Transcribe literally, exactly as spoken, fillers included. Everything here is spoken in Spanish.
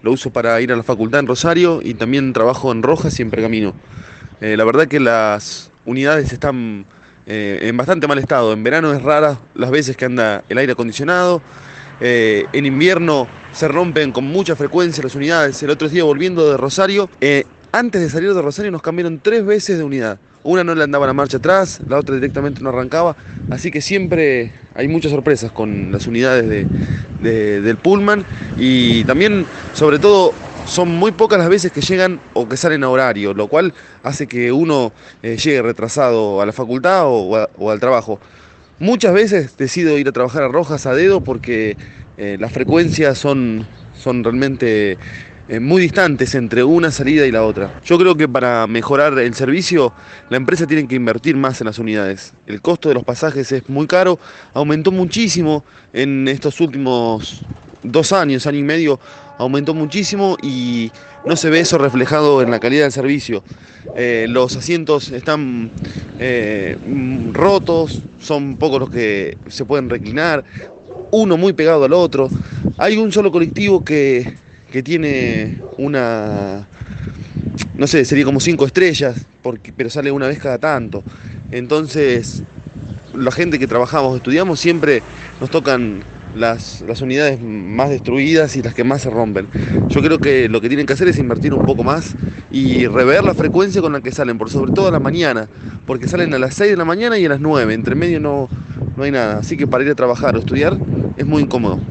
lo uso para ir a la facultad en Rosario y también trabajo en Rojas y en Pergamino. Eh, la verdad que las unidades están eh, en bastante mal estado. En verano es rara las veces que anda el aire acondicionado. Eh, en invierno se rompen con mucha frecuencia las unidades. El otro día volviendo de Rosario, eh, antes de salir de Rosario nos cambiaron tres veces de unidad. Una no le andaba la marcha atrás, la otra directamente no arrancaba. Así que siempre hay muchas sorpresas con las unidades de, de- del Pullman. Y también, sobre todo, son muy pocas las veces que llegan o que salen a horario, lo cual hace que uno eh, llegue retrasado a la facultad o, a- o al trabajo. Muchas veces decido ir a trabajar a Rojas a dedo porque eh, las frecuencias son, son realmente eh, muy distantes entre una salida y la otra. Yo creo que para mejorar el servicio, la empresa tiene que invertir más en las unidades. El costo de los pasajes es muy caro, aumentó muchísimo en estos últimos dos años, año y medio, aumentó muchísimo y no se ve eso reflejado en la calidad del servicio. Eh, los asientos están eh, mm, rotos, son pocos los que se pueden reclinar, uno muy pegado al otro. Hay un solo colectivo que, que tiene una, no sé, sería como cinco estrellas, porque, pero sale una vez cada tanto. Entonces, la gente que trabajamos, estudiamos, siempre nos tocan las, las unidades más destruidas y las que más se rompen. Yo creo que lo que tienen que hacer es invertir un poco más y rever la frecuencia con la que salen, por sobre todo a la mañana, porque salen a las seis de la mañana y a las nueve, entre medio no, no hay nada. Así que para ir a trabajar o estudiar es muy incómodo.